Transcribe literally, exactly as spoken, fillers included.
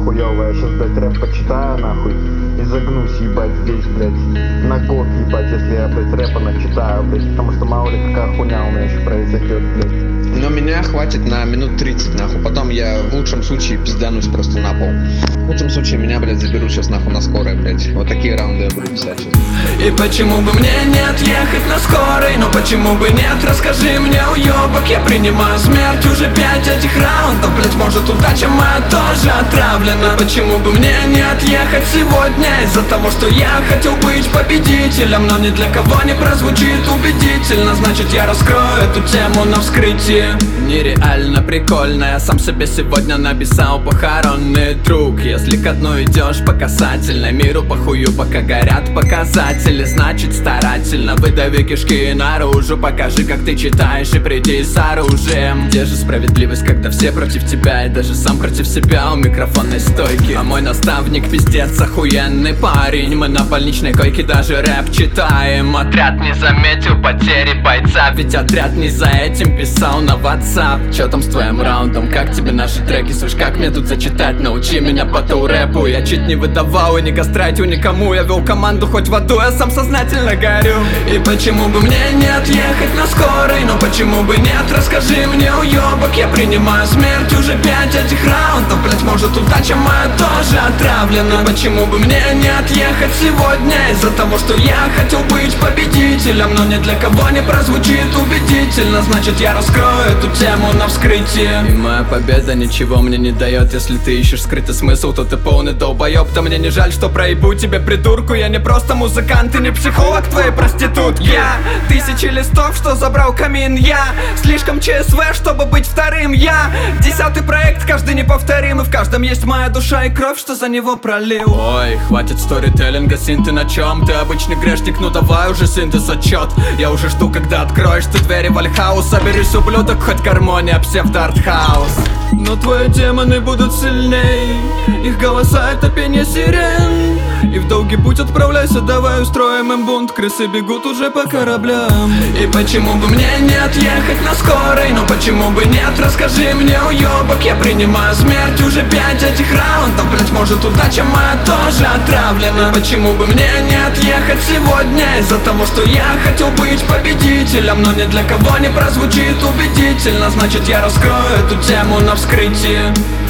хуёвая. Сейчас, блядь, рэп почитаю, нахуй, и загнусь, ебать, здесь, блядь, на год, ебать, если я, блядь, рэпа начитаю, блядь. Потому что мало ли какая хуйня у меня еще произойдет, блядь. Но меня хватит на минут тридцать, нахуй. Потом я в лучшем случае пизданусь просто на пол. В лучшем случае меня, блядь, заберут сейчас нахуй на скорой, блядь. Вот такие раунды я буду писать сейчас. И почему бы мне не отъехать на скорой? Ну почему бы нет? Расскажи мне, уёбок. Я принимаю смерть уже пять этих раундов. Блять, может удача моя тоже отравлена. Почему бы мне не отъехать сегодня? Из-за того, что я хотел быть победителем, но ни для кого не прозвучит убедительно. Значит, я раскрою эту тему на вскрытии. Нереально прикольно, я сам себе сегодня написал похоронный друг. Если ко дну идешь по касательной, миру похую, пока горят показатели. Значит, старательно выдави кишки наружу. Покажи, как ты читаешь, и приди с оружием. Где же справедливость, когда все против тебя, и даже сам против себя у микрофонной стойки? А мой наставник пиздец охуенный парень. Мы на больничной койке даже рэп читаем. Отряд не заметил потери бойца, ведь отряд не за этим писал на WhatsApp. Чё там с твоим раундом, как тебе наши треки? Слышь, как мне тут зачитать? Научи меня батл рэпу. Я чуть не выдавал и не гастрайтил никому. Я вел команду хоть в аду, я сам сознательно горю. И почему бы мне не отъехать на скорой? Ну почему бы нет? Расскажи мне, уёбок. Я принимаю смерть уже пять этих раундов. Блять, может удача моя тоже отравлена. И почему бы мне не отъехать сегодня? Из-за того, что я хотел быть победителем, но ни для кого не прозвучит убедительно. Значит, я раскрою эту тему на вскрытие. И моя победа ничего мне не дает. Если ты ищешь скрытый смысл, то ты полный долбоёб. То мне не жаль, что проебу тебе, придурку. Я не просто музыкант и не психолог твоей проститутки. Я тысячи листов, что забрал камин. Я слишком ЧСВ, чтобы быть вторым. Я десятый проект, каждый неповторимый. В каждом есть моя душа и кровь, что за него пролил. Ой, хватит сторителлинга, син, ты на чем? Ты обычный грешник, ну давай уже синтез отчет. Я уже жду, когда откроешь ты двери вальхаус. Соберись, ублюдок, хоть гармония, псевдо-артхаус. Но твои демоны будут сильней. Их голоса — это пение сирен. И в долгий путь отправляйся, давай устроим им бунт. Крысы бегут уже по кораблям. И почему бы мне не отъехать на скорой? Ну почему бы нет? Расскажи мне, уёбок. Я принимаю смерть уже пять этих раундов. Блять, может удача моя тоже отравлена. Почему бы мне не отъехать сегодня? Из-за того, что я хотел быть победителем, но ни для кого не прозвучит убедительно. Значит, я раскрою эту тему на вскрытии.